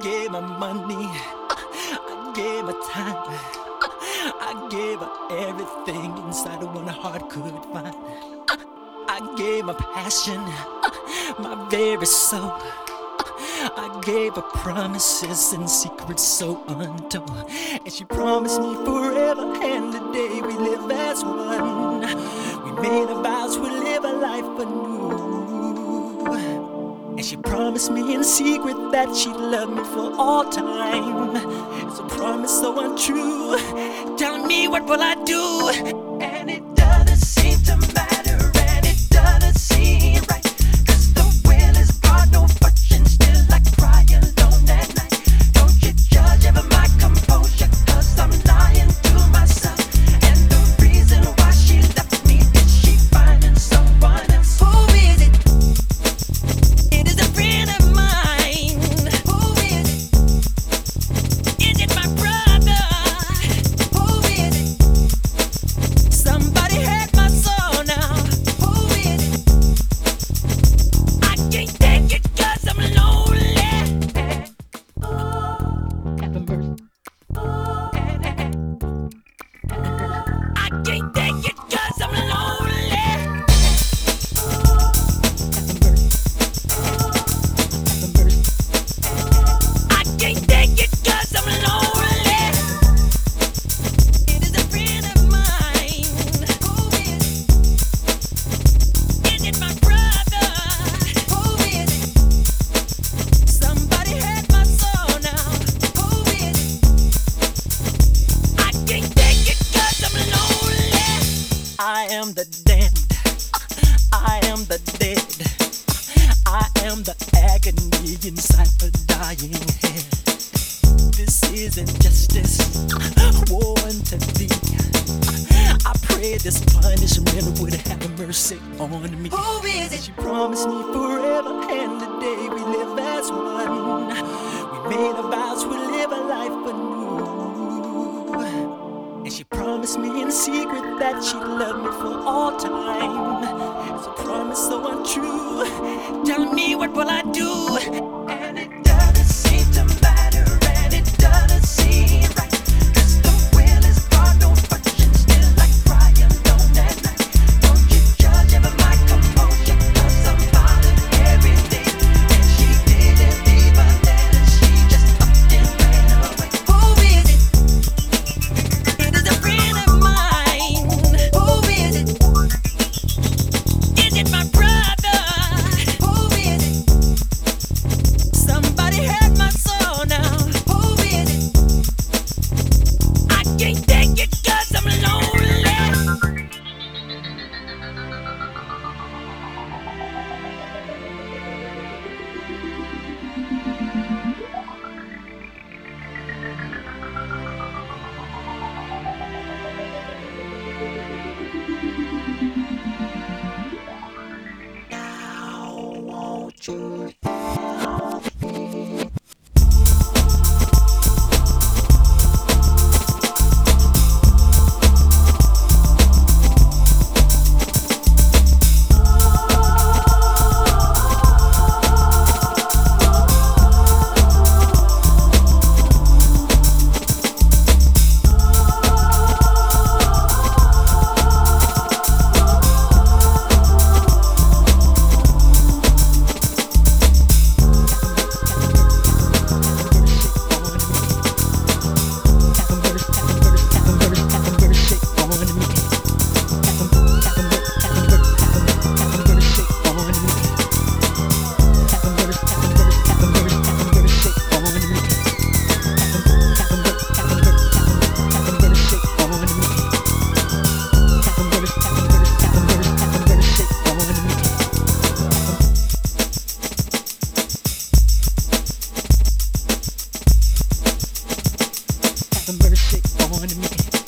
gave my money, I gave my time, I gave her everything inside of one heart could find. I gave my passion, my very soul. I gave her promises and secrets so untold. And she promised me forever, and today we live as one. We made a vow to live a life anew. And she promised me in secret that she'd love me for all time. It's a promise so untrue. Telling me what will I do? And it doesn't seem to matter, and it doesn't seem right. 'Cause the will is God, no fortune, still I cry alone at night. Don't you judge ever my composure, 'cause I'm lying to myself. And the reason why she left me is she finding someone else. Who is it? It is a friend of mine. Who is it? Is it my brother? Who is it? Somebody hurt my soul now. Who is it? I can't take it 'cause I'm lonely. Have mercy. I can't take it 'cause I'm lonely. I can't take it 'cause I'm lonely. It is a friend of mine. Who is it? Is it my brother? Who is it? Somebody hurt my soul now. Who is it? I can't take it 'cause I'm lonely. I am the damned. I am the dead. I am the agony inside a dying head. This is injustice, woe unto thee. I pray this punishment would have mercy on me. Who is it? She promised me forever, and today we live as one. We made a vow to live a life anew. And she promised me in secret that she'd love me for all time. It's a promise so untrue. Telling me what will I do? And it doesn't seem to matter, and it doesn't seem right. 'Cause the will is God, no fortune, still I cry alone at night. Don't you judge ever my composure, 'cause I'm bothered every day. And she didn't leave a letter, she just upped and ran away. Who is it? It is a friend of mine. Who is it? Is it my brother? Who is it? Somebody hurt my soul now. Who is it? I can't take it 'cause I'm lonely. Now won't you help me? Have mercy on me.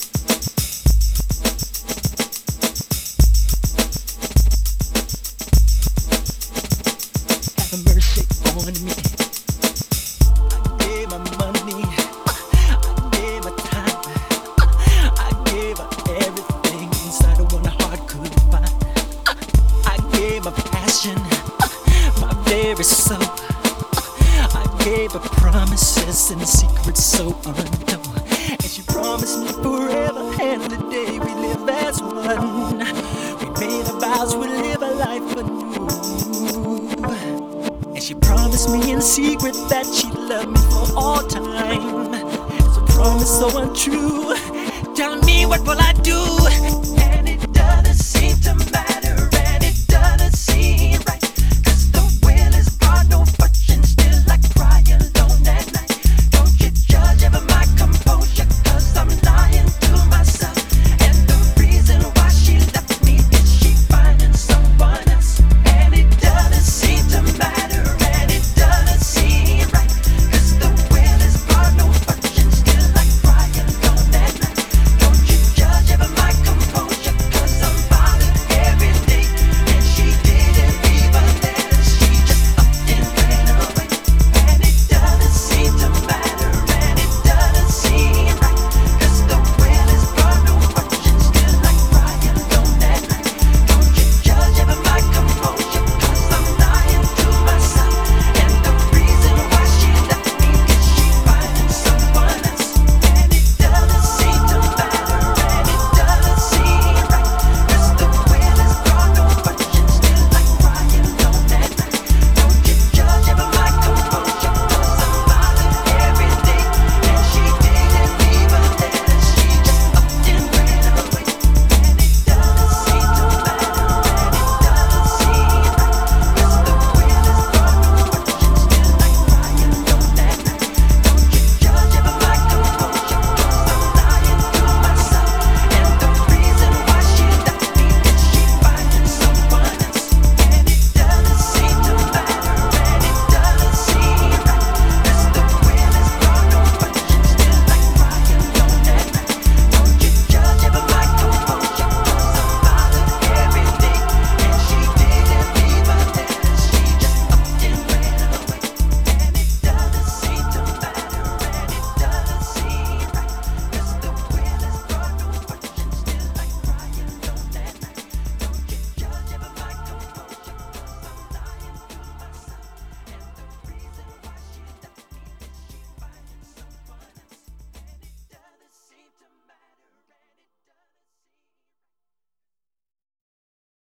Have mercy on me. I gave my money, I gave my time, I gave her everything inside of one heart could find. I gave my passion, my very soul. I gave a promise. promises and secrets so untold. And she promised me forever and the day we live as one. We made our vows, we live a life anew. And she promised me in secret that she'd love me for all time. It's a promise so untrue. Tell me, what will I do?